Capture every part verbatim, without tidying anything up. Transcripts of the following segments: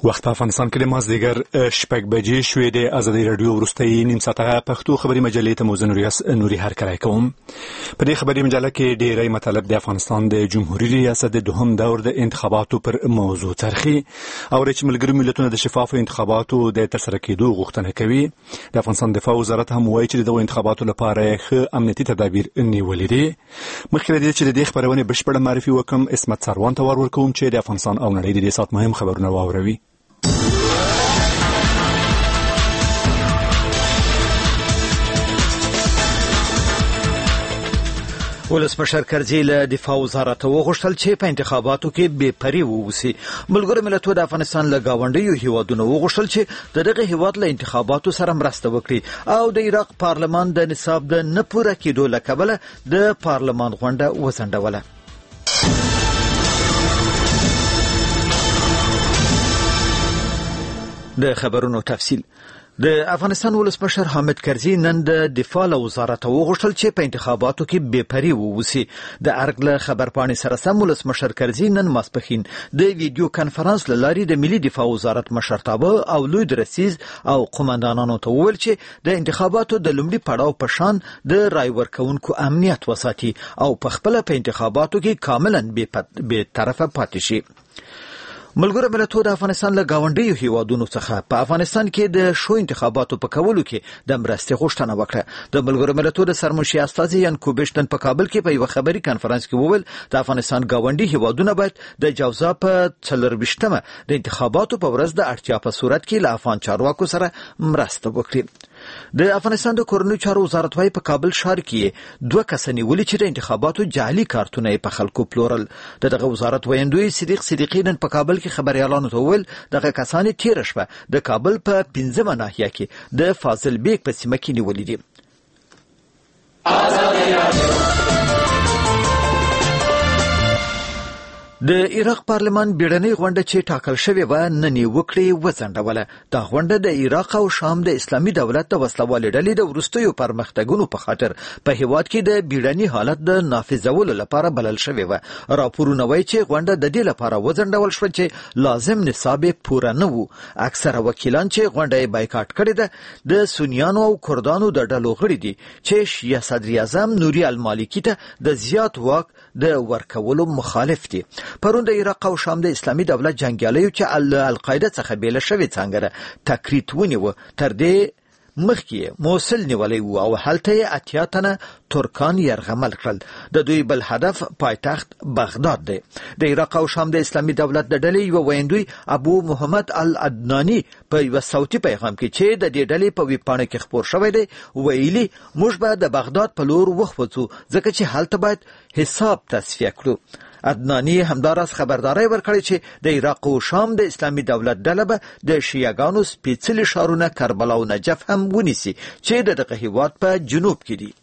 وخت په افغانستان کې د مازدیګر شپږ بجې شوې د ازادي رادیو وروستۍ نیم ساعته پښتو خبري مجلې ته موزن نوري هرکلی کوم. په دې خبري مجله کې ډېری مطالب د افغانستان د جمهوریت ریاست د دوهم دور د انتخاباتو پر موضوع ترخي او چې ملګري ملتونه د شفافو انتخاباتو د ترسره کېدو غوښتنه کوي. د افغانستان دفاع وزارت هم وایي چې د انتخاباتو لپاره ښه امنیتي تدابیر نیولې دي. مخکې له دې چې د دې خبرونې بشپړه معرفي وکړم، اسمت سروان ته ور ورکوم چې د افغانستان او نړۍ د دې ساعت مهم خبرونه واوروي. ولسمشر کرزي له دفاع وزارت وغوښتل چې په انتخاباتو کې بې پرې ووسي. ملګرو ملتونو د افغانستان له ګاونډیو هیوادونو وغوښتل چې د دغه هیواد له انتخاباتو سره مرسته وکړي او د عراق پارلمان د نصاب د نه پوره کېدو له کبله د پارلمان غونډه وځنډوله. د خبرونو تفصیل. د افغانستان ولسمشر حامد کرزي نن د دفاع له وزارت وغوښتل چې په انتخاباتو کې بې پرې ووسي. د ارګ له خبرپاڼې سره سم ولسمشر کرزي نن ماسپښین د ویډیو کانفرنس له لارې د ملي دفاع وزارت مشرتابه او لوی درسیز او قومندانانو ته وویل چې د انتخاباتو د لومړي پړاو په شان د رای ورکونکو امنیت وساتي او په خپل په انتخاباتو کې کاملا بې طرفه پاتې شي. ملګرو ملتونو د افغانستان له ګاونډیو هیوادونو څخه په افغانستان کې د شو انتخاباتو په کولو کې د مرستې غوښتنه وکړه. د ملګرو ملتونو د سرمنشي استازي یان کوبشتن په کابل کې په یو خبري کانفرنس کې وویل د افغانستان ګاونډي هیوادونه باید د جوزا په څلرویشتمه د انتخاباتو په ورځ د اړتیا په صورت کې له افغان چارواکو سره مرسته وکړي. د افغانستان د کورنیو چارو وزارت وايي په کابل ښار کې دوه کسه نیولي چې د انتخاباتو جعلي کارتونه په خلکو پلورل. دغه وزارت ویندوی صدیق صدیقی نن په کابل کې خبريالانو ته وویل دغه کسان تیر شپه د کابل په پنځمه ناحیه کې د فاضل بیگ په سیمه کې نیولي دي. د عراق پارلمان بیړنۍ غونډه چې ټاکل شوې وه نن یې وکړې وځنډوله. دا غونډه د عراق او شام د اسلامي دولت د وسلوالې ډلې د وروستیو پرمختګونو په خاطر په هیواد کې د بیړني حالت د نافذولو لپاره بلل شوې وه. راپورونه وایي چې غونډه د دې لپاره وځنډول شوه چې لازم نصاب پوره نه و. اکثره وکیلان چې غونډه یې بایکاټ کړې ده د سنیانو او کردانو د ډلو غړي دي چې شیعه صدر اعظم نوري المالکي ته د زیات واک د ورکولو مخالف دي. پرون د عراق او شام د اسلامي دولت جنگیالیو چې القاعده څخه بیل شوی څنګه تکریت ونیو تر دې مخکې موصل نیولې و او هلته اتیا تنه ترکان يرغمل کړل. د دوی بل هدف پایتخت بغداد دی. د عراق او شام د اسلامي دولت د ډلې یو ویندوی ابو محمد العدنانی په یو صوتي پیغام کې چې د دې ډلې په ویبپاڼه کې خبر شوی دی ویلي موږ به د بغداد په لور وخوځو ځکه چې هلته باید حساب تصفیه کړو. عدنانی همداراز خبرداري ورکړي چې د عراق او شام د اسلامي دولت ډله به د شیعاګانو سپېڅلي ښارونه کربلا او نجف هم ونیسي چې د دغه هیواد په جنوب کې دي.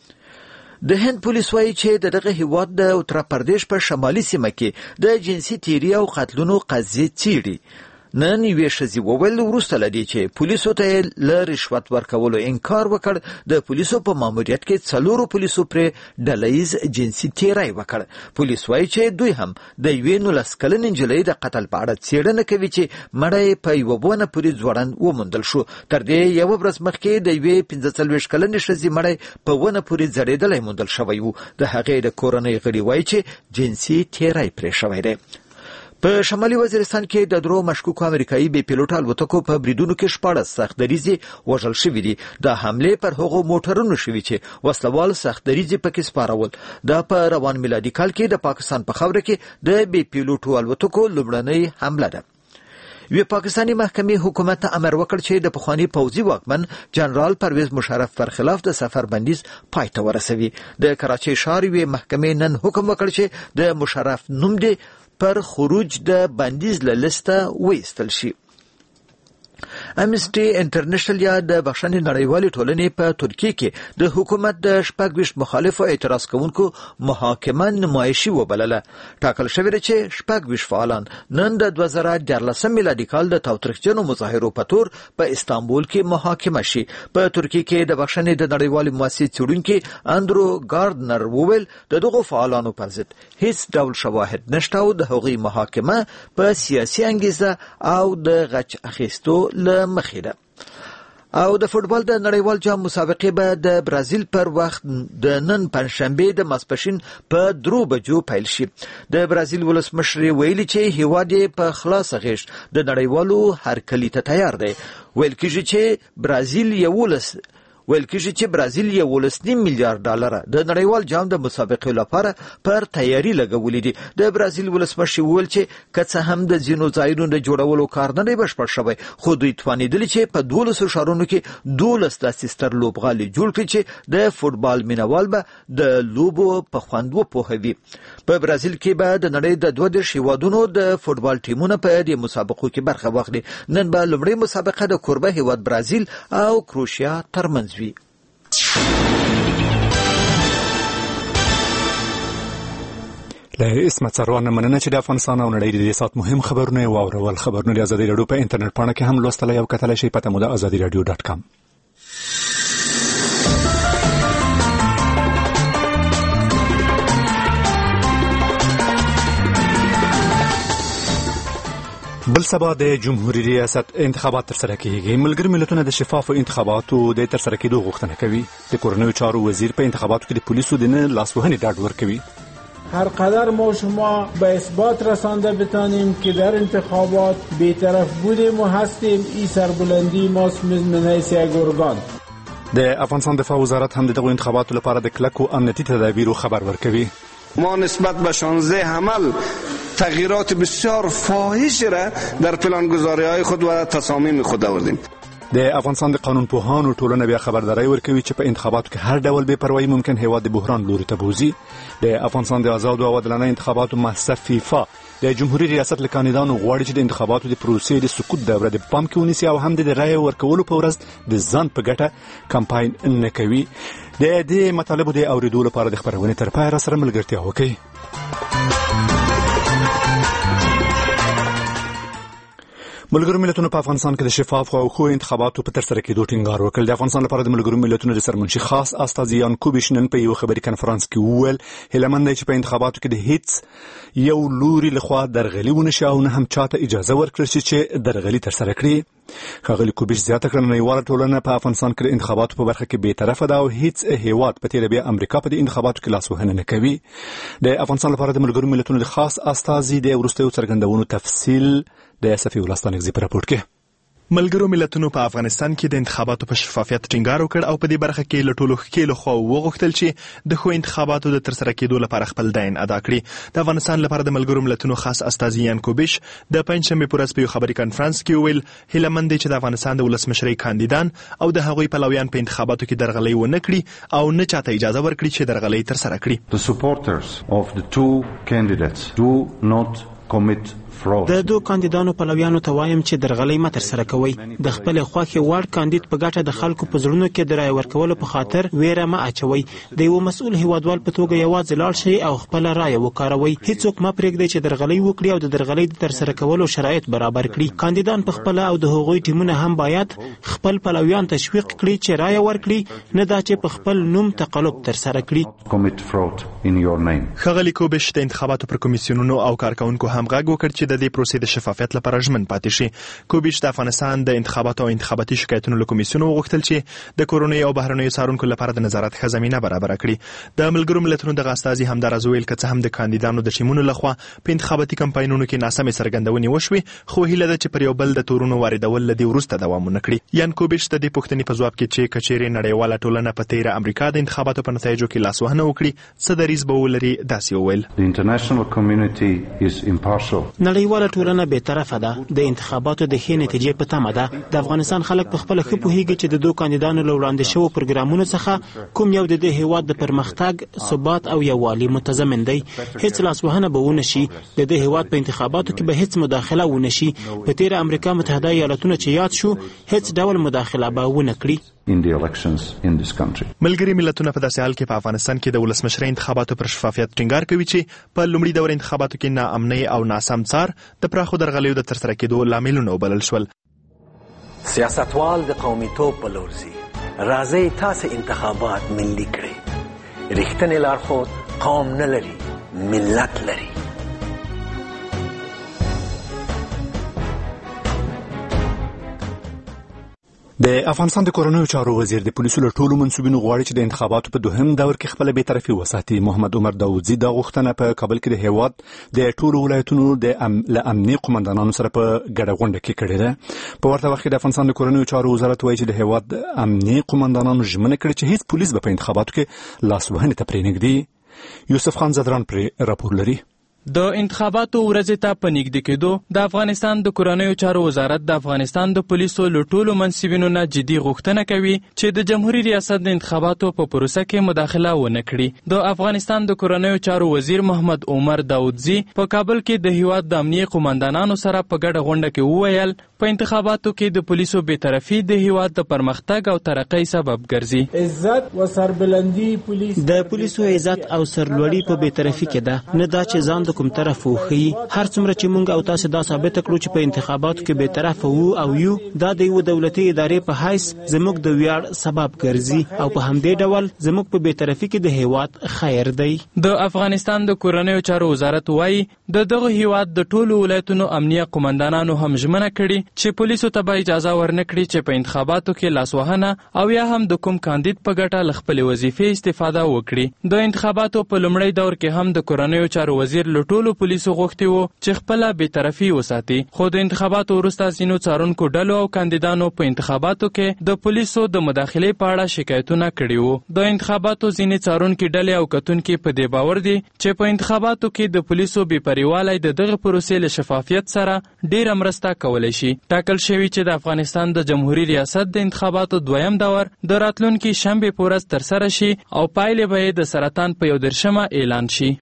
د هند پولیس وايي چې د دغه هیواد د اتر پردیش په شمالي سیمه کې د جنسي تیری او قتلونو قضیې څیړي. نن یوې ښځې وویل وروسته له دې چې پولیسو ته له رشوت ورکولو انکار وکړ د پولیسو په ماموریت کې څلورو پولیسو پرې ډلهییز جنسي تیری وکړ. پولیس وايي چې دوی هم د یوې نولس کلنې نجلۍ د قتل په اړه څېړنه کوي چې مړی په یوه ونه پورې ځوړند وموندل شو. تر دې یوه ورځ مخکې د یوې پنځه څلوېښت کلنې ښځې مړی په ونه پورې ځړېدلی موندل شوی و. د هغې د کورنۍ غړي وايي چې جنسي تیری پرې شوی دی. په شمالي وزیرستان کې د درو مشکوکو امریکایي بې پیلوټ الوتکو په بریدونو کې شپاړس سختدریځې وژل شوي دي. د حملې پر هغو موټرونو شوي چې وسلوال سختدریځې پکې سپارول. دا په روان میلادي کال کې د پاکستان په خاوره کې د بې پیلوټو الوتکو لومړنۍ حمله ده. وی پاکستانی محکمې حکومت ته امر وکړ چې د پخوانی پوځي واکمن جنرال پرویز مشرف پر خلاف د سفر بندیز پای ته ورسوي. د کراچۍ ښار وی محکمې نن حکم وکړ چې د مشرف نوم دی پر خروج د بندیز له لسته وایستل شي. امنسټي انټرنیشنل یا د بخښنې نړیوالې ټولنې په ترکیه کې د حکومت د شپږ ویشت مخالفو اعتراض کوونکو محاکمه نمایشي وبلله. ټاکل شوې ده چې شپږ ویشت فعالان نن د دوه زره دیارلسم میلادي کال د تاوتریخجنو مظاهرو په تور په استانبول کې محاکمه شي. په ترکیه کې د بخښنې د نړیوالې مؤسسې څېړونکي اندرو ګاردنر وویل د دغو فعالانو پر ضد هیڅ ډول شواهد نشته او د هغوی محاکمه په سیاسي انګیزه او د غچ اخیستو له مخې ده. او د فوتبال د نړیوال جام مسابقې به د برازیل پر وخت د نن پنځشنبه د ماسپښین په درو بجو پیل شي. د برازیل ولسمشر ویلي چې هیواد یې په خلاص غېږ د نړیوالو هرکلي ته تیار دی. ویل کېږي چې برازیل یولس ویل کېږي چې برازیل یولس نیم میلیارډ ډالر د نړیوال جام د مسابقې لپاره پر تیاری لګولې دي. د برازیل ولسمشر ویل چې که څه هم د ځینو ځایونو د جوړولو کار نه دی بشپړ شوی، خو دوی توانېدلي چې په دولسو ښارونو کې دولس داسې ستر لوبغالي جوړ کړي چې د فوټبال مینوال به د لوبو په خوند وپوهوي. په برازیل کې به د نړۍ د دوه دېرش هیوادونو د فوټبال ټیمونه په دې مسابقو کې برخه واخلي. نن به لومړۍ مسابقه د کوربه هیواد برازیل او کروشیا ترمنځ وي. له اسمت سروان مننه چې د افغانستان او نړۍ د سات مهم خبرونه واورول. خبرونه د ازادي رادیو په انټرنیټ پاڼه کې هم لوستلای او کتلای شئ. پته مو د ازادي رادیو ډاټ کام. بل سبا د جمهوریت ریاست انتخابات ترسره کیږي. ملګري ملتونه د شفافو انتخاباتو د ترسره کېدو غوښتنه کوي. د کورنیو چارو وزیر په انتخاباتو کې د پولیسو د نه لاسوهنې ډاډ ورکوي. هر قدر ما شما به اثبات رسانده بتانیم که در انتخابات بی‌طرف بودیم و هستیم، این سربلندی ماست من حیث یک ارگان. د افغانستان دفاع وزارت هم دغه انتخاباتو لپاره د کلکو امنیتي تدابیرو خبر ورکوي. ما نسبت به شانزده عمل تغییرات بسیار فاحش را در پلانگذاری‌های خود و تصامیم خود آوردیم. د افغانستان د قانون پوهانو ټولنه بیا خبرداري ورکوي چې په انتخاباتو کې هر ډول بې پروایي ممکن هیواد د بحران لوري ته بوزي. د افغانستان د آزاد او عادلانه انتخاباتو مؤسسه فیفا د جمهوریت ریاست له کاندیدانو غواړي چې د انتخاباتو د پروسې د سقوط دوره د پام کې ونیسي او هم د رایې ورکولو په ورځ د ځان په ګټه کمپاین نه کوي. د دې مطالبو د اوریدو لپاره د خبرونې تر پایه سره ملګرتیا وکړئ. ملګرو ملتونو په افغانستان کې د شفاف او خو انتخاباتو په ترسره کېدو ټینګار وکړ. د افغانستان لپاره د ملګرو ملتونو د سرمنشي خاص استازي یان کوبیش نن په یو خبري کنفرانس کې وویل هیلمن دی چې په انتخاباتو کې د هیڅ یو لوري لخوا درغلي ونه شي او نه هم چاته اجازه ورکړي چې درغلي ترسره کړي. ښاغلي کوبیش زیاته کړه نړیواله ټولنه په افغانستان کې د انتخاباتو په برخه کې بې طرفه ده او هیڅ هیواد په تیره بیا امریکا په دې انتخاباتو کې لاسوهنه نه کوي. د افغانستان لپاره د ملګرو ملتونو د خاص استازي د وروستیو څرګندونو تفصیل د صفي ولستانګزي په راپورټ کې. ملګرو ملتونو په افغانستان کې د انتخاباتو په شفافیت ټینګار وکړ او په دې برخه کې له ټولو ښکېلو خواو وغوښتل چې د ښو انتخاباتو د ترسره کېدو لپاره خپل دین ادا کړي. د افغانستان لپاره د ملګرو ملتونو خاص استازي یان کوبیش د پنځشنبې په ورځ په یو خبري کنفرانس کې وویل هیله مند دی چې د افغانستان د ولسمشرۍ کاندیدان او د هغوی پلویان په انتخاباتو کې درغلۍ ونه کړي او نه چاته اجازه ورکړي چې درغلۍ ترسره کړي. The supporters of the two candidates do not commit د دوه کاندیدانو پلویانو ته وایم چې درغلۍ مه ترسره کوئ. د خپل خوښې وړ کاندید په ګټه د خلکو په زړونو کې د رایې ورکولو په خاطر ویره مه اچوئ. د یو مسؤل هیوادوال په توګه یوازې لاړ شئ او خپل رایه وکاروئ. هیڅوک مه پرېږدئ چې درغلۍ وکړي او د درغلۍ د ترسره کولو شرایط برابر کړي. کاندیدان په خپل او د هغوی ټیمونه هم باید خپل پلویان تشویق کړي چې رایه ورکړي، نه دا چې په خپل نوم تقلب ترسره کړي. ښاغلي کوبیش د انتخاباتو پر کمیسیونونو او کارکونکو هم غږ وکړ چې د دې پروسې د شفافیت لپاره ژمن پاتې شي. کوبیش د افغانستان د انتخاباتو او انتخاباتي شکایتونو له کمیسیون وغوښتل چې د کورنیو او بهرنیو څارونکو لپاره د نظارت ښه زمینه برابره کړي. د ملګرو ملتونو دغه استازي همداراز ویل که څه هم د کاندیدانو د ټیمونو لخوا په انتخاباتي کمپاینونو کې ناسمې څرګندونې وشوې، خو هیله ده چې پر یو بل د تورونو واردول له دې وروسته دوام ونه کړي. یان کوبیش د دې پوښتنې په ځواب کې چې کچېرې نړیواله ټولنه په تیره امریکا د انتخاباتو په نتایجو کې لاسوهنه وکړي څه دریځ به ولري داسې وویل. impartial. نړیواله ټولنه به طرفه ده. د انتخاباتو د ښې نتیجې په تمه ده. د افغانستان خلک په خپل ښه پوهیږي چې د دوه کاندیدانو له وړاندې شوو پروګرامونو څخه کوم یو د دې هیواد د پرمختګ، ثبات او یووالي متضمن دی. هیڅ لاسوهنه به ونه شي. د دې هیواد په انتخاباتو کې به هیڅ مداخله ونه شي. په تیر امریکا متحده ایالاتونه چې یاد شو، هیڅ ډول مداخله به ونه کړي. in the elections in this country. ملګری ملتونه په داسې حال کې په افغانستان کې د ولسمشرۍ انتخاباتو پر شفافیت ټینګار کوي چې په لومړي دور انتخاباتو کې ناامنۍ او ناسم څار د پراخو درغلیو د ترسره کېدو لاملونه وبلل شول. سیاستوال د قومیتوب په لور ځي. راځئ تاسې انتخابات ملي کړئ. رښتینی لارښود قوم نه لري، ملت لري. د افغانستان د کورنیو چارو وزیر د پولیسو له ټولو منصوبینو غواړي چې د انتخاباتو په دوهم دور کې خپل بی‌طرفي وساتي. محمد عمر داودزي دا غوښتنه په کابل کې د هیواد د ټولو ولایتونو د ام... له امني قومندانانو سره په ګډه غونډه کې کړې ده. په ورته وخت کې د افغانستان د کورنیو چارو وزارت وایي چې د هیواد امني قومندانانو ژمنه کړې چې هیڅ پولیس به په انتخاباتو کې لاسوهنې ته پرېنږدي. یوسف خان زدران پرې راپور لري. د انتخاباتو ورځې ته په نږدې کېدو د افغانستان د کورنیو چارو وزارت د افغانستان د پولیسو له ټولو منصبینو نه جدي غوښتنه کوي چې د جمهوریت ریاست د انتخاباتو په پروسه کې مداخله ونه کړي. د افغانستان د کورنیو چارو وزیر محمد عمر داودزي په کابل کې د هیواد د امنیه قومندانانو سره په ګډه غونډه کې وویل په انتخاباتو کې د پولیسو بی‌طرفي د هیواد د پرمختګ او ترقۍ سبب ګرځي. عزت و سربلندی پولیس د پولیسو عزت او سرلوړي په بی‌طرفي کې ده، نه دا چې ځان د کوم طرف وخی. هر څومره چې موږ او تاسو دا ثابت کړو چې په انتخاباتو کې بی‌طرف وو او یو، دا د یو دولتي ادارې په حیث زموږ د ویاړ سبب ګرځي او په همدې ډول زموږ په بی‌طرفي کې د هیواد خیر دی. د افغانستان د کورنیو چارو وزارت وایي د دغه هیواد د ټولو ولایتونو امنیه قومندانانو هم ژمنه کړې چې پولیسو ته به اجازه ورنکړي چې په انتخاباتو کې لاسوهنه او یا هم د کوم کاندید په ګټه له خپلې وظیفې استفاده وکړي. د انتخاباتو په لومړی دور کې هم د کورنیو چارو وزیر له ټولو پولیسو غوښتي وو چې خپله بی‌طرفي وساتي، خو د انتخاباتو وروسته ځینو څارونکو ډلو او کاندیدانو په انتخاباتو کې د پولیسو د مداخلې په اړه شکایتونه کړي وو. د انتخاباتو ځینې څارونکي ډلې او کتونکي په دې باور دي چې په انتخاباتو کې د پولیسو بېپروالی د دغه پروسې له شفافیت سره ډېره مرسته کولی شي. ټاکل شوي چې د افغانستان د جمهوریت ریاست د انتخاباتو دویم دور د راتلونکي شنبې په ورځ ترسره شي او پایلې به یې د سرطان په یو دېرشمه اعلان شي.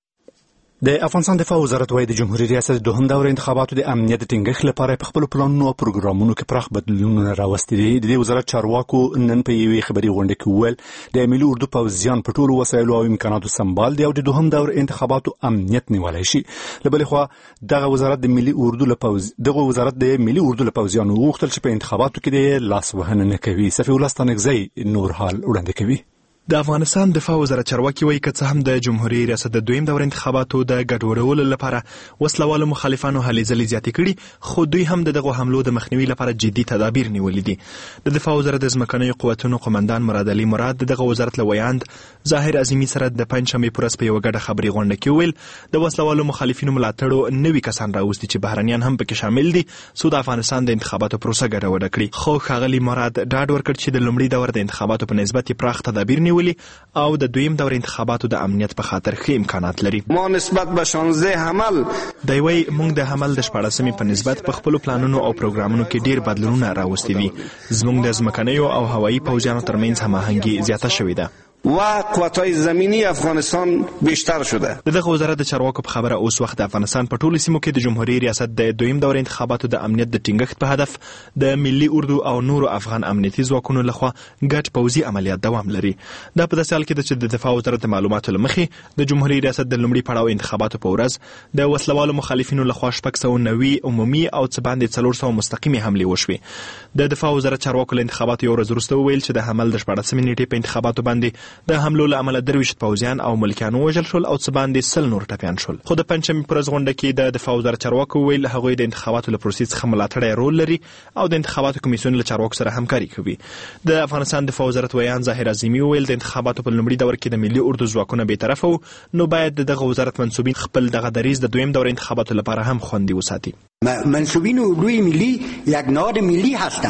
د افغانستان دفاع وزارت وايي د جمهوریت ریاست دوهم دور انتخاباتو د امنیت د ټینګښت لپاره په خپل پلانونو او پروګرامونو کې پراخ بدلونونه راوستي دي. د دې وزارت چارواکو نن په یوې خبري غونډه کې وویل د ملي اردو پوځیان په ټولو وسایلو او امکاناتو سمبال دي او د دوهم دور انتخاباتو امنیت نیولای شي. له بلې خوا دغه وزارت د ملي اردو لپاره دغه وزارت د ملي اردو لپاره غوښتل چې په انتخاباتو کې د لاسوهنه نه کوي. صفي الله ستانکزی نور حال وړاندې کوي. د افغانستان دفاع وزارت چارواکي وایي که څه هم د جمهوریت ریاست د دویم دور انتخاباتو د ګډوډولو لپاره وسلوالو مخالفانو هلې ځلې زیاتې کړي، خو دوی هم د دغو حملو د مخنیوي لپاره جدي تدابیر نیولي دي. د دفاع وزارت د ځمکنیو قوتونو قومندان مراد علي مراد د دغه وزارت له ویاند ظاهر عظیمي سره د پنجشنبې په ورځ په یوه ګډه خبري غونډه کې وویل د وسلوالو مخالفینو ملاتړو نوي کسان راوستي چې بهرنیان هم پکې شامل دي څو د افغانستان د انتخاباتو پروسه ګډوډه کړي. خو ښاغلي مراد ډاډ ورکړ چې د لومړي دور د انتخاباتو په نسبت پراخ تدابیر نیولي او د دویم دور انتخاباتو د امنیت په خاطر ښه امکانات لري. ما نسبت به شانزده حمل دی وایي موږ د حمل د شپاړسمې په نسبت په خپلو پلانونو او پروګرامونو کې ډیر بدلونونه راوستي دي. زموږ د ځمکنیو او هوایي پوځیانو ترمنځ هماهنګي زیاته شوې ده و قوت‌های زمینی افغانستان بیشتر شده. دغه وزارت د چارواکو په خبره اوس وخت د افغانستان په ټولو سیمو کې د جمهوریت ریاست د دویم دور انتخاباتو د امنیت د ټینګښت په هدف د ملي اردو او نورو افغان امنیتي ځواکونو لخوا ګډ پوځي عملیات دوام لري. دا په داسې حال کې ده چې د دفاع وزارت د معلوماتو له مخې د جمهوریت ریاست د لومړي پړاو انتخاباتو په ورځ د وسلوالو مخالفینو لخوا شپږ سوه نوي عمومي او څه باندې څلور سوه مستقیمې حملې وشوې. د دفاع وزارت چارواکو له انتخاباتو یو ورځ وروسته وویل چې د حمل د شپاړسمې نیټې په انتخاباتو باندې د حملو له امله درویشت پوځیان او ملکیان ووژل شول او څه باندې سل نور ټپیان شول. خو د پنجشنبې په ورځ غونډه کې د دفاع وزارت چارواکو وویل هغوی د انتخاباتو له پروسې څخه ملاتړی رول لري او د انتخاباتو کمیسیون له چارواکو سره همکاري کوي. د افغانستان دفاع وزارت ویان ظاهر عظیمي وویل د انتخاباتو په لومړي دور کې د ملي اردو ځواکونه بېطرفه وو، نو باید د دغه وزارت منصوبین خپل دغه دریځ د دویم دور انتخاباتو لپاره هم خوندي وساتي. منصوبین اردوی ملی یک نهاد ملی هستند.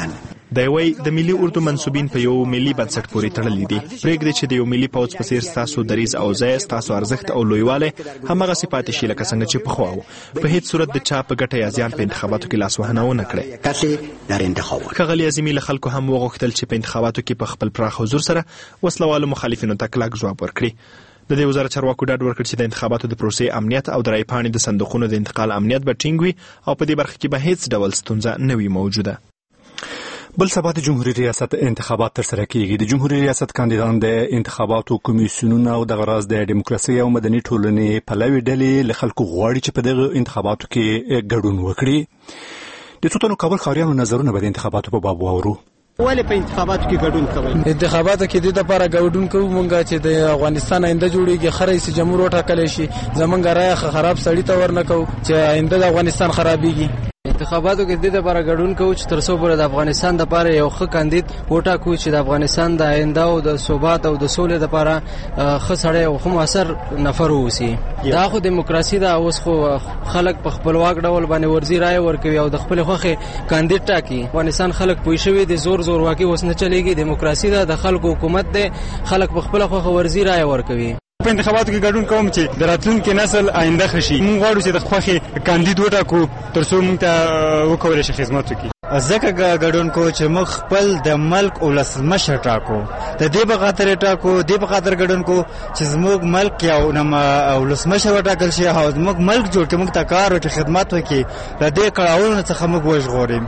دی وایي د ملي اردو منسوبین په یو ملي بنسټ پورې تړلي دي. پرېږدي چې د یو ملي پوځ په څېر ستاسو دریځ او ځای، ستاسو ارزښت او لویوالی همغسې پاتې شي لکه څنګه چې پخوا و. په هیڅ صورت د چا په ګټه یا زیان په انتخاباتو کې لاسوهنه ونه کړئ. ښاغلي عظیمي له خلکو هم وغوښتل چې په انتخاباتو کې په خپل پراخ حضور سره وسلوالو مخالفینو ته کلک ځواب ورکړي. د دې وزارت چارواکو ډاډ ورکړ چې د انتخاباتو د پروسې امنیت او د رای پاڼې د صندوقونو د انتقال امنیت به ټینګ وي او په دې برخه کې به هیڅ ډول ستونزه نه وي موجوده. بل سبا د جمهوریت ریاست انتخابات ترسره کیږي. د جمهوریت ریاست کاندیدان د انتخاباتو کمیسیونونه او د غراز د دیموکراسي او مدني ټولنې پلوي ډلې له خلکو غواړي چې په دغه انتخاباتو کې ګډون وکړي. د څو تنو کابل ښاریانو نظرونه به د انتخاباتو په باب واورو. ولې په انتخاباتو کې ګډون کوي؟ انتخاباتو کې د لپاره ګډون کوو مونږ چې د افغانستان آینده جوړیږي، خره رئیس جمهور وټاکل شي، زمونږ رایه خراب سړی ته ورنکو چې آینده د افغانستان خرابېږي. انتخاباتو کې د دې لپاره ګډون کوو چې تر څو پورې د افغانستان لپاره یو ښه کاندید وټاکو چې د افغانستان د آینده او د ثبات او د سولې لپاره ښه سړی او ښه مؤثر نفر واوسي. دا خو دیموکراسي ده، اوس خو خلک په خپلواک ډول باندې ورزي رایه ورکوي او د خپل خوښې کاندید ټاکي. افغانستان خلک پوه شوي دي زور زور واکي اوس نه چلیږي. دیموکراسي ده، د خلکو حکومت ده، خلک په خپل خوښه ورزي رایه ورکوي. په انتخاباتو کې ګډون کوم چې د راتلونکي نسل آینده ښه شي. موږ غواړو چې د خوښې کاندید وټاکو تر څو موږ ته وکولی شي خدمت وکړي. ځکه ګډون کوو چې موږ خپل د ملک ولسمشر ټاکو. د دې په خاطر ټاکو، دې په خاطر ګډون کوو چې زموږ ملک یو ولسمشر وټاکل شي او زموږ ملک جوړ کړي، موږ ته کار وکړي، خدمت وکړي. د دې کړاوونو څخه موږ وژغوري.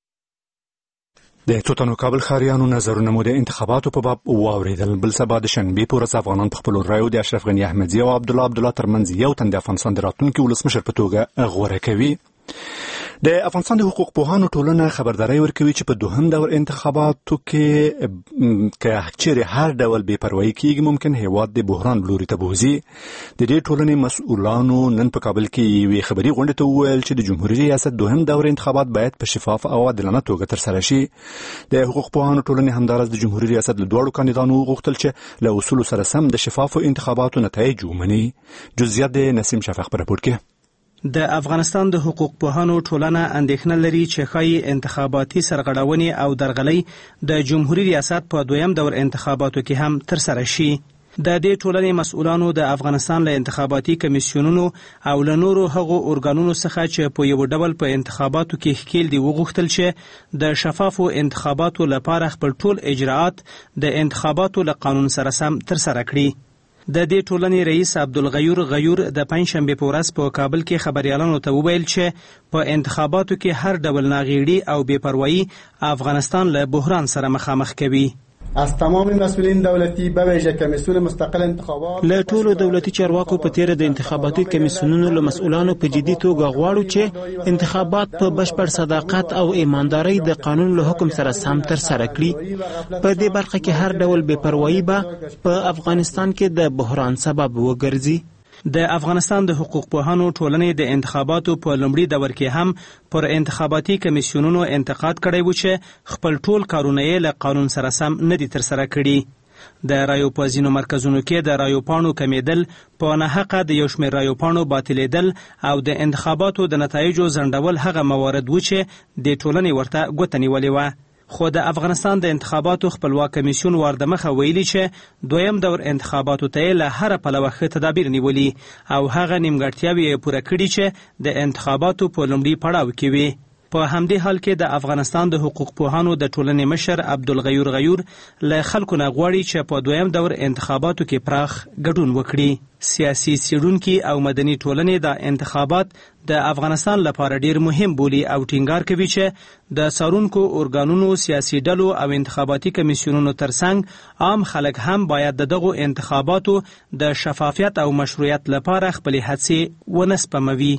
د څو تنو کابل ښاریانو نظرونه مو د انتخاباتو په باب واورېدل. بل سبا د شنبې په ورځ افغانان په خپلو رایو د اشرف غني احمدزي او عبدالله عبدالله ترمنځ یو تن د افغانستان د راتلونکي ولسمشر په توګه غوره کوي. د افغانستان د حقوق پوهانو ټولنه خبرداري ورکوي چې په دوهم دور انتخاباتو کې که چیرې هر ډول بې پروایي کیږي ممکن هیواد د بحران لوري ته بوځي. د دې ټولنې مسؤلانو نن په کابل کې یوې خبري غونډې ته وویل چې د جمهوریت ریاست دوهم دور انتخابات باید په شفاف او عادلانه توګه ترسره شي. د حقوق پوهانو ټولنې همدارس د جمهوریت ریاست له دواړو کاندیدانو وغوښتل چې له اصولو سره سم د شفافو انتخاباتو نتایج ومني. جزئیات د نسیم شفیق په راپور کې. د افغانستان د حقوق پوهانو ټولنه اندېښنه لري چې ښایي انتخاباتي سرغړونې او درغلۍ د جمهوریت ریاست په دویم دور انتخاباتو کې هم ترسره شي. د دې ټولنې مسؤلانو د افغانستان له انتخاباتي کمیسیونونو او له نورو هغو ارګانونو څخه چې په یو ډول په انتخاباتو کې ښکیل دي وغوښتل چې د شفافو انتخاباتو لپاره خپل ټول اجراءات د انتخاباتو له قانون سره سم ترسره کړي. د دې ټولنې رئیس عبدالغیور غیور د پنځشنبې په ورځ په کابل کې خبریالانو ته وویل چې په انتخاباتو کې هر ډول ناغېړي او بې پروایي افغانستان له بحران سره مخامخ کوي. از تمام مسئولین دولتی به ویژه کمیسیون مستقل انتخابات له ټولو دولتي چارواکو په تیر د انتخاباتي کمیسیونونو له مسؤلانو په جدي توګه غواړو چې انتخابات په بشپړ صداقت او ایماندارۍ د قانون له حکم سره سم ترسره کړي. په دې برخه کې هر ډول بې پروایي به په افغانستان کې د بحران سبب وګرځي. د افغانستان د حقوق پوهانو ټولنې د انتخاباتو په لومړي دور کې هم پر انتخاباتي کمیسیونونو انتقاد کړی و چې خپل ټول کارونه یې له قانون سره سم نه دي ترسره کړي. د رایو په ځینو مرکزونو کې د رایو پاڼو کمیدل، په ناحقه د یو شمېر رایو پاڼو باطلېدل او د انتخاباتو د نتایجو ځنډول هغه موارد و چې د ټولنې ورته ګوته نیولې وه. خو د افغانستان د انتخاباتو خپلواک کمیسیون واردمخه ویلي چې دویم دور انتخاباتو ته له هر پلوه ښه تدابیر نیولي او هغه نیمګړتیاوې یې پوره کړي چې د انتخاباتو په لومړي پړاو کې وي. په همدې حال کې د افغانستان د حقوق پوهانو د ټولنې مشر عبدالغیور غیور له خلکو نه غواړي چې په دویم دور انتخاباتو کې پراخ ګډون وکړي. سیاسي څېړونکي او مدني ټولنې د انتخابات د افغانستان لپاره ډیر مهم بولي او ټینګار کوي چې د څارونکو ارګانونو، سیاسي ډلو او انتخاباتي کمیسیونونو ترڅنګ عام خلک هم باید د دغو انتخاباتو د شفافیت او مشروعیت لپاره خپلې هڅې ونه سپموي.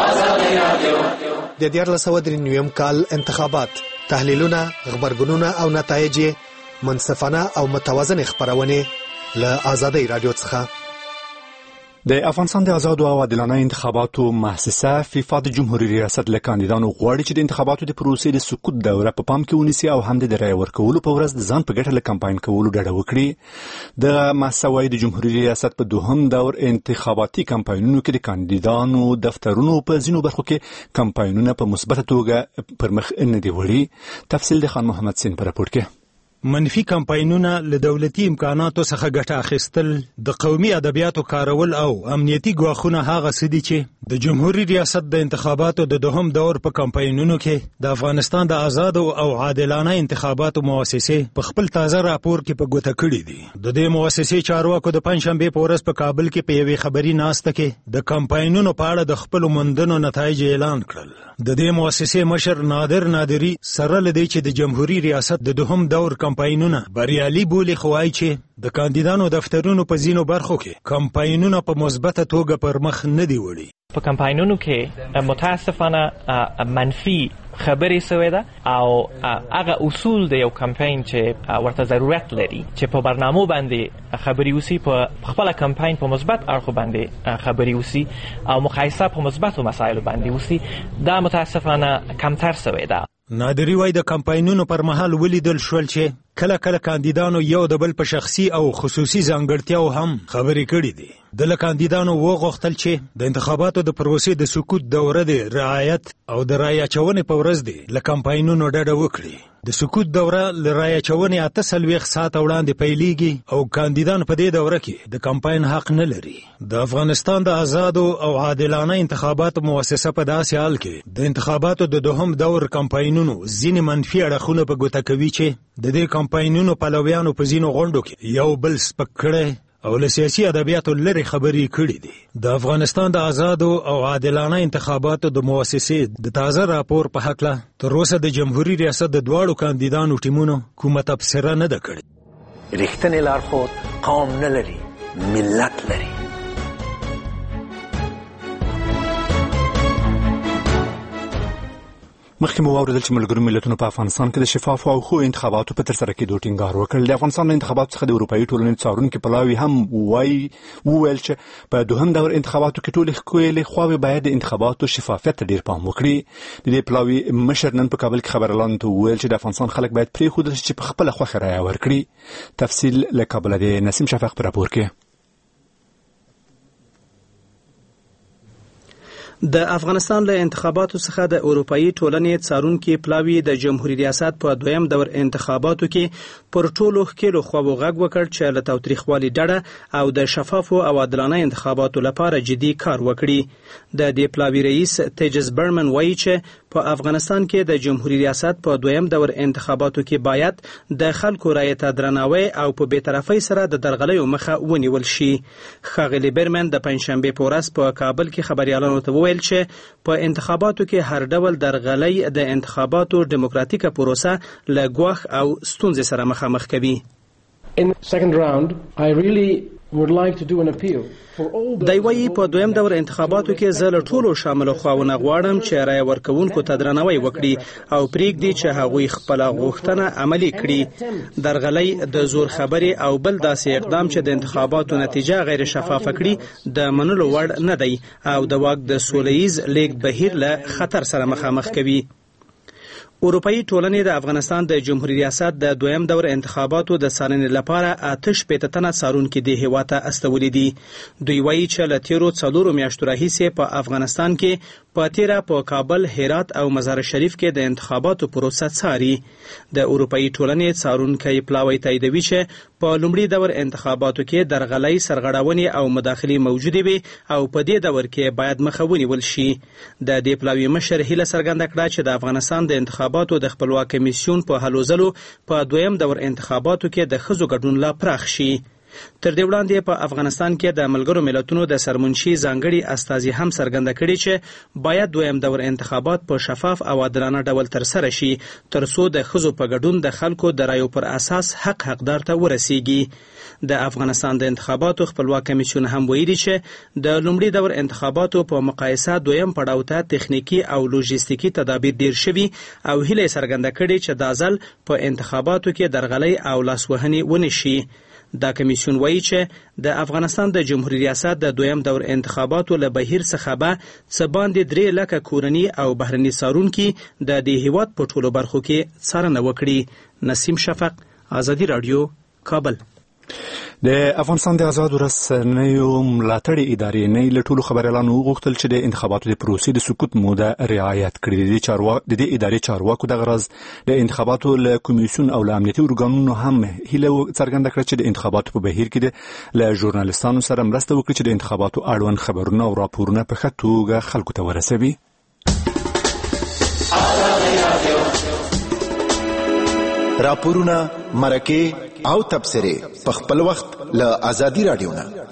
د دیارلس سوه درې نویم کال انتخابات، تحلیلونه، غبرګونونه او نتایج منصفانه او متوازن خبرونه له آزادۍ رادیو څخه. د افغانستان د آزاد او عادلانه انتخاباتو مؤسسه فیفا د جمهوریت ریاست له کاندیدانو غواړي چې د انتخاباتو د پروسې د سقوط دوره په پام کې ونیسي او هم د رای ورکولو په ورځ د ځان په ګټه له کمپاین کولو ډډه وکړي. د مؤسسه وايي د جمهوریت ریاست په دوهم دور انتخاباتي کمپاینونو کې د کاندیدانو دفترونو په ځینو برخو کې کمپاینونه په مثبته توګه پر مخ نه دي وړي. تفصیل د خان محمد سین په راپور کې. منفي کمپاینونه له دولتي امکاناتو څخه ګټه اخیستل، د قومي ادبیاتو کارول او امنیتي ګواښونه هغه څه دي چې د جمهوریت ریاست د انتخاباتو د دوهم دور په کمپاینونو کې د افغانستان د آزاد او عادلانه انتخاباتو مؤسسې په خپل تازه راپور کې په ګوته کړي دي. د دې مؤسسې چارواکو د پنځشنبې په ورځ په کابل کې په یوې خبري ناسته کې د کمپاینونو په اړه د خپل موندنو نتایج اعلان کړل. د دې مؤسسې مشر نادر نادری سره لدی چې د جمهوریت ریاست د دوهم دور کمپاینونه بریالي بولي، خو وايي چې د کاندیدانو دفترونو په ځینو برخو کې کمپاینونه په مثبته توګه پر مخ نه دی وړي. په کمپاینونو کې متاسفانه منفي خبرې سوې ده او هغه اصول د یو کمپاین چې ورته ضرورت لري چې په برنامو باندې خبري وسی، په خپل کمپاین په مثبت اړخ باندې خبري وسی او مقایسه په مثبتو مسایلو باندې وسی، دا متاسفانه کمتر سوې ده. نادری وای د کمپاینونو پر مهال ولیدل شول چې کله کله کاندیدانو یو د بل په شخصي او خصوصي ځانګړتیاو هم خبرې کړې دي. د له کاندیدانو وغوښتل چې د انتخاباتو د پروسې د سقوط دوره د رعایت او د رای اچونې په ورځ دی له کمپاینونو ډډه وکړي. د سقوط دوره له رای اچونې اته څلوېښت ساعته وړاندې پیلېږي او کاندیدان په دې دوره کې د کمپاین حق نه لري. د افغانستان د آزادو او عادلانه انتخاباتو مؤسسه په داسې حال کې د انتخاباتو د دوهم دور کمپاینونو ځینې منفي اړخونه په ګوته کوي چې د دې کمپاینونو پلویانو په ځینو غونډو کې یو بل سپک کړی او له سیاسي ادبیاتو لرې خبرې کړې دي. د افغانستان د آزادو او عادلانه انتخاباتو د مؤسسې د تازه راپور په هکله تر اوسه د جمهوریت ریاست د دواړو کاندیدانو ټیمونو کومه تبصره نه ده کړې. رښتینی لارښود قوم نه لري، ملت لري. مخکې مو واورېدل چې ملګرو ملتونو په افغانستان کې د شفافو او ښو انتخاباتو په ترسره کېدو ټینګار وکړ. د افغانستان له انتخاباتو څخه د اروپایي ټولنې څارونکي پلاوي هم وایي وویل چې په دوهم دور انتخاباتو کې ټولې ښکلې خواوې باید د انتخاباتو شفافیت ته ډېر پام وکړي. د دې پلاوي مشر نن په کابل کې خبريالانو ته وویل چې د افغانستان خلک باید پرېښودل شي چې په خپله خوښه رایه ورکړي. تفصیل له کابله د نسیم شفیق په راپور کې. د افغانستان له انتخاباتو څخه د اروپایي ټولنې څارونکي پلاوي د جمهوریت ریاست په دویم دور انتخاباتو کې پر ټولو ښکلو خواوو غږ وکړ چې له تاوتریخوالي ډډه او د شفافو او عادلانه انتخاباتو لپاره جدي کار وکړي. د دې پلاوي رئیس تیجس برمن وایي چې په افغانستان کې د جمهوریت ریاست په دویم دور انتخاباتو کې باید د خلکو رایې ته درناوی او په بی‌طرفۍ سره د درغلیو مخه ونیول شي. ښاغلي برمن د پنځشنبې په ورځ په کابل کې خبريالانو ته وویل چې په انتخاباتو کې هر ډول درغلۍ د انتخاباتو ډیموکراتیکه پروسه له ګواښ او ستونزې سره مخامخ کوي. In second round, I really would like to do an appeal for all the دی وایي په دویم دور انتخاباتو کې زه له ټولو شاملو خواوونه غواړم چې رایه ورکوونکو ته درناوی وکړي او پرېږدي چې هغوی خپله غوښتنه عملي کړي. درغلۍ د زور خبرې او بل داسې اقدام چې د انتخاباتو نتیجه غیر شفافه کړي د منلو وړ نه دی او د واک د سوله ییز لیږد بهیر له خطر سره مخامخ کوي. اروپایي ټولنې د افغانستان د جمهوریت ریاست د دویم دور انتخاباتو د څارنې لپاره اته شپېته تنه څارونکي دې هېواد ته استولي دي. دوی وایي چې له تېرو څلورو میاشتو راهیسې په افغانستان کې په تېره په کابل، هرات او مزار شریف کې د انتخاباتو پروسه څاري. د اروپایي ټولنې څارونکی پلاوی تاییدوي چې په لومړي دور انتخاباتو کې درغلۍ، سرغړونې او مداخلې موجودې وي او په دې دور کې باید مخه ونیول شي. د دې پلاوي مشر هیله څرګنده کړه چې د افغانستان د انتخاباتو د خپلواک کمیسیون په هلو ځلو په دویم دور انتخاباتو کې د ښځو ګډون لا پراخ شي. تر دې وړاندې په افغانستان کې د ملګرو ملتونو د سرمنشي ځانګړي استازي هم څرګنده کړې چې باید دویم دور انتخابات په شفاف او عادلانه ډول ترسره شي ترڅو د ښځو په ګډون د خلکو د رایو پر اساس حق حقدار ته ورسیږي. د افغانستان د انتخاباتو خپلواک کمیسیون هم ویلي چې د لومړي دور انتخاباتو په مقایسه دویم پړاو ته تخنیکی او لوجستیکي تدابیر ډیر شوي او هیله څرګنده کړې چې دا ځل په انتخاباتو کې درغلۍ او لاسوهنې ونه شي. دا کمیسیون وایي چې د افغانستان د جمهوریت ریاست د دویم دور انتخاباتو له بهیر څخه به څه باندې درې لکه کورني او بهرني څارونکي د دې هیواد په ټولو برخو کې څارنه وکړي. نسیم شفق، ازادي راډیو، کابل. د افغانستان د آزادو رسنیو ملاتړي ادارې نه له ټولو خبريالانو وغوښتل چې د انتخاباتو د پروسې د سکوت موده رعایت کړي. د چارواکو د دې ادارې چارواکو د غرض د انتخاباتو له کمیسیون او له امنیتي ارګانونو هم هیله څرګنده کړه چې د انتخاباتو په بهیر کې د له ژورنالیستانو سره مرسته وکړي چې د انتخاباتو اړوند خبرونه او راپورونه په ښه توګه خلکو ته ورسوي. راپورونه، مرکې او تبصرې په خپل وخت له ازادي راډیو نه.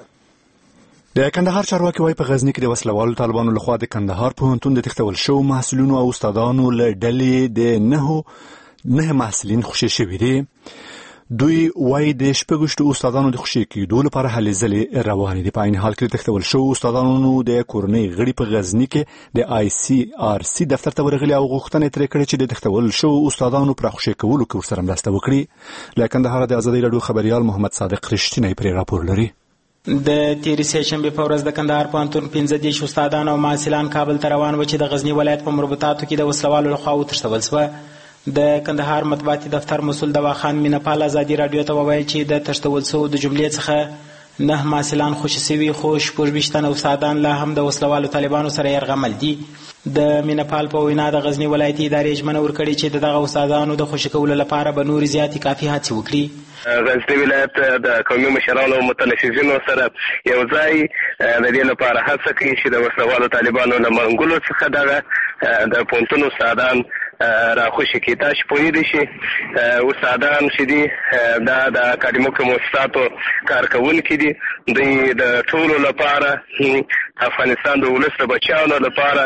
د کندهار چارواکي وايي په غزني کې د وسلوالو طالبانو لخوا د کندهار پوهنتون د تښتول شوو محصلینو او استادانو له ډلې د نهو نه محصلین خوشي شوي دي. دوی وايي د شپږشتو استادانو د خوشي کېدو لپاره هلې ځلې روانې دي. په عین حال کې د تښتول شوو استادانو د کورنۍ غړي په غزني کې د آی سي آر سي دفتر ته ورغلي او غوښتنه ترې کړې چې د تښتول شوو استادانو پر خوشي کولو کې ورسره مرسته وکړي. له کندهار د ازادي راډیو خبريال محمد صادق رښتینی پرې راپور لري. د تیرې سهشنبې په ورځ د کندهار پوهنتون پنځه دېرش استادان او محصلان کابل ته روان و چې د غزني ولایت په مربوطاتو کې د وسلوالو لخوا وتښتول شوه. د کندهار مطبوعاتي دفتر مسؤل دوا خان مینپال ازادي راډیو ته وویل چې د تښتول شوو د جملې څخه نه محصلان خوشي شوي خو شپږ ویشت تنه استادان لا هم د وسلوالو طالبانو سره یرغمل دي. د مینپال په وینا د غزني ولایتي ادارې ژمنه ورکړې چې دغه استادانو د خوشي کولو لپاره به نورې زیاتې کافي هڅې وکړي. غزني ولایت د قومي مشرانو او متنفذینو سره یو ځای د دې لپاره هڅه کوي چې د وسلوالو طالبانو له منګولو څخه دغه د پوهنتون استادان را خوشي کړي. تاسو پوهیدئ چې استادان چې دي دا د اکاډمیکو مؤسساتو کارکوونکي دي. دوی د ټولو لپاره افغانستان د ولس د بچیانو لپاره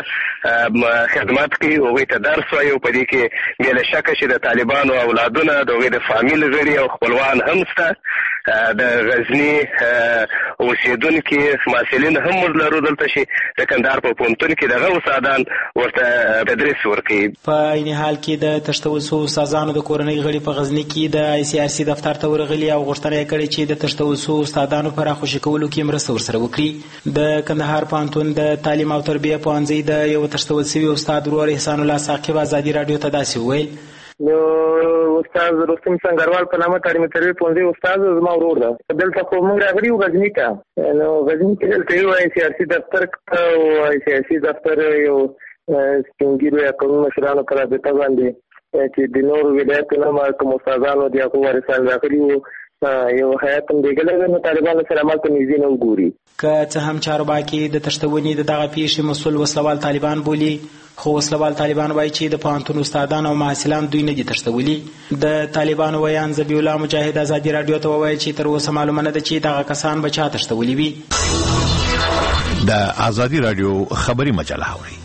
خدمت کوي. هغوی ته درس وایي او په دې کې بې له شکه چې د طالبانو اولادونه د هغوی د فامیل غړي او خپلوان هم شته. د غزني اوسېدونکي محصلین هم ورلرو دلته چې د کندهار په پوهنتون کې دغه استادان ورته تدریس ورکوي. په عین حال کې د تښتول شوو استادانو د کورنۍ غړي په غزني کې د آی سي آر سي دفتر ته ورغلي او غوښتنه یې کړې چې د تښتول شوو استادانو په راخوشي کولو کې مرسته ورسره وکړي. د کندهار پوهنتون د تعلیم او تربیه پوهنځي د یو تښتول شوي استاد ورور احسان الله ساقب ازادي راډیو ته داسې وویل: نو استاد رستم سنگروال په نامه تعلیم تربیه پوهنځي استاد زما ورور ده. دلته خو موږ راغلي یو غزني ته. نو غزني کې دلته یو آی سي آر سي دفتر او آی سي آر سي دفتر یو سپینګیرو یا قومي مشرانو په رابطه باندې چې د نورو ولایتونو نه کوم استادانو د هغو وارثان راغلي وو یو هیات هم دیګلی دی. نو طالبانو سره همالته نږدې نه وګوري. که څه هم چارواکي د تښتونې د دغه پیښې مسؤل وسلوال طالبان بولي، خو وسلوال طالبان وایي چې د پوهنتون استادان او محصلان دوی نه دي تښتولي. د طالبانو ویان ذبیح الله مجاهد ازادي راډیو ته وویل چې تر اوسه معلومه نه ده چې دغه کسان به چا تښتولي وي. د ازادي راډیو خبري مجله اوري.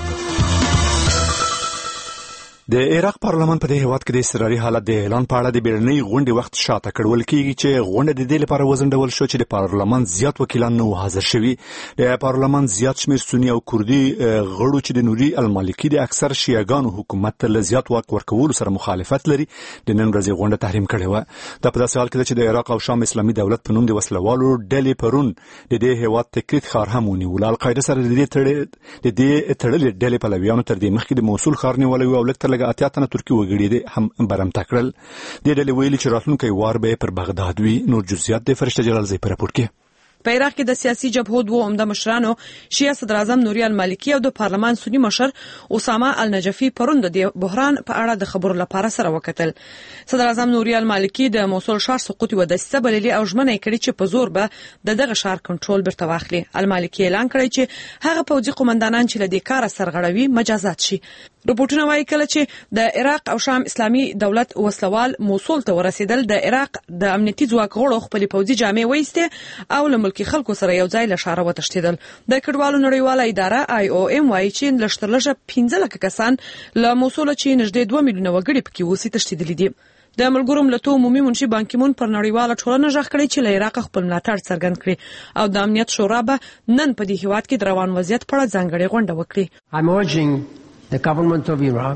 د عراق پارلمان په دې هیواد کې د اضطراري حالت د اعلان په اړه د بیړنۍ غونډې وخت شاته کړول کیږي چې غونډه د دې لپاره وځنډول شو چې د پارلمان زیات وکیلان نه حاضر شوي. د پارلمان زیات شمېر سني او کوردي غړو چې د نوري المالکي د اکثر شیعاګانو حکومت ته زیات واک ورکولو سره مخالفت لري د نن ورځې غونډه تحریم کړې وه. دا په داسې حال کې ده چې د عراق او شام اسلامي دولت په نوم د وسلوالو ډلې پرون د دې هیواد تکریت ښار هم ونیول. القاعده سره د دې تړلې ډلې پلویانو تر دې مخکې د موصل ښار نیولی او لږ تر لږه اتیا تنه ترکي وګړي دي هم برمته کړل. دې ډلې ویلي چې راتلونکی وار به پر بغداد وي. نور جزئیات د فرشته جلال زی په راپور کې. په عراق کې د سیاسي جبهو دوه عمده مشرانو شیعه صدر اعظم نوري المالکي او د پارلمان سنی مشر اسامه النجفي پرون د بحران په اړه د خبرو لپاره سره وکتل. صدر اعظم نوري المالکي د موصل ښار سقوط و د سبللي او ژمنه کړې چې په زور به د دغه ښار کنټرول برته واخلي. المالکي اعلان کړی چې هغه پوځي قومندانان چې له دې کار سرغړوي مجازات شي. رپورټونه وايي کله چې د عراق او شام اسلامي دولت وسلوال موصل ته ورسېدل د عراق د امنیتي ځواک غړو خپل پوځي جامې وایسته او له ملکي خلکو سره یو ځای له ښاره وتښتېدل. د کډوالو نړیواله اداره آی او ام وايي چې لږترلږه پنځه لکه کسان له موصل چې نږدې دوه میلیونه وګړي پکې اوسي تښتېدلي دي. د ملګرو ملتونو عمومي منشي بان کی مون پر نړیواله ټولنه ژغ کړی چې له عراق خپل ملاتړ څرګند کړي او د امنیت شورا به نن په دې هیواد کې د روان وضعیت په اړه ځانګړې غونډه وکړي. I'm urging the government of Iraq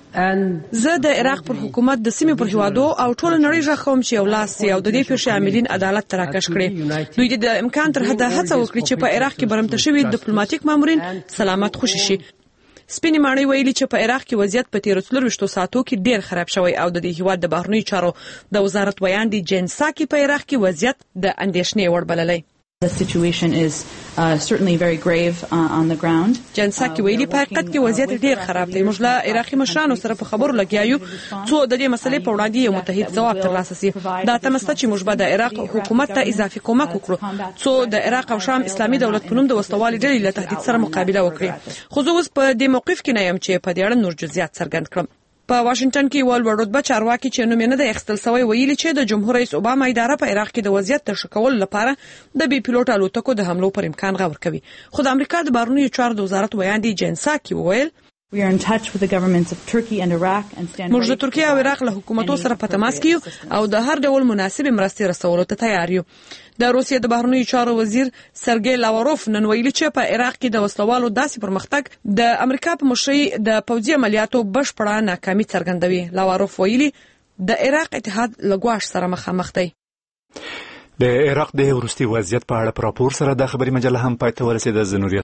زه د عراق پر حکومت د سیمې پر هیوادو او ټول نړۍ ژغورم چې یو لاس او د دې پیښې عاملین عدالت ته راکش کړي. دوی د امکان تر حده هڅه وکړي چې په عراق کې برمته شوي ډیپلوماټیک مامورین سلامت خوشي شي. سپینې ماڼۍ ویلي چې په عراق کې وضعیت په تیرو څلورویشتو ساعتو کې ډیر خراب شوی او د دې هیواد د بهرنیو چارو د وزارت ویان دي جین ساکي په عراق کې وضعیت د اندېښنې وړ بللی. The situation is uh, certainly very grave uh, on the ground. جین ساکي ویلي په حقیقت کې وضعیت ډیر خراب دی. موږ له عراقي مشرانو سره په خبرو لګیا یو څو د دې مسلې په وړاندې یو متحد ځواب ترلاسه شي. دا تمسته چې موږ به د عراق حکومت ته اضافي کومک وکړو څو د عراق او شام اسلامي دولت په نوم د وسلوالې ډلې له تهدید سره مقابله وکړي. خو زه اوس په دې موقف کې نه یم چې په دې اړه نور جزئیات څرګند کړم. په واشنگټن کې ول ورودبه چارواکي چې نوم یې نه د اخیستل سوی ویلي چې د جمهور رئیس اوباما اداره په عراق کې د وضعیت تر ښه کولو لپاره د بي پیلوټ الوتکو د حملو پر امکان غور کوي. خو د امریکا د بهرنیو چارو د وزارت ویان دي جین ساکي وویل We are in touch with the governments of Turkey and Iraq and stand موږ د ترکیه او عراق له حکومتو سره په تماس کې یو او د هر ډول مناسبې مرستې رسولو ته تیار یو. د روسیې د بهرنیو چارو وزیر سرګی لاوروف نن ویلي چې په عراق کې د وسلوالو داسې پرمختګ د امریکا په مشرۍ د پوځي عملیاتو بشپړه ناکامي څرګندوي. لاوروف ویلي د عراق اتحاد له ګواښ سره مخامخ دی. د عراق د وروستي وضعیت په اړه په راپور سره د خبري مجله هم پای ته ورسېده. زه نوریا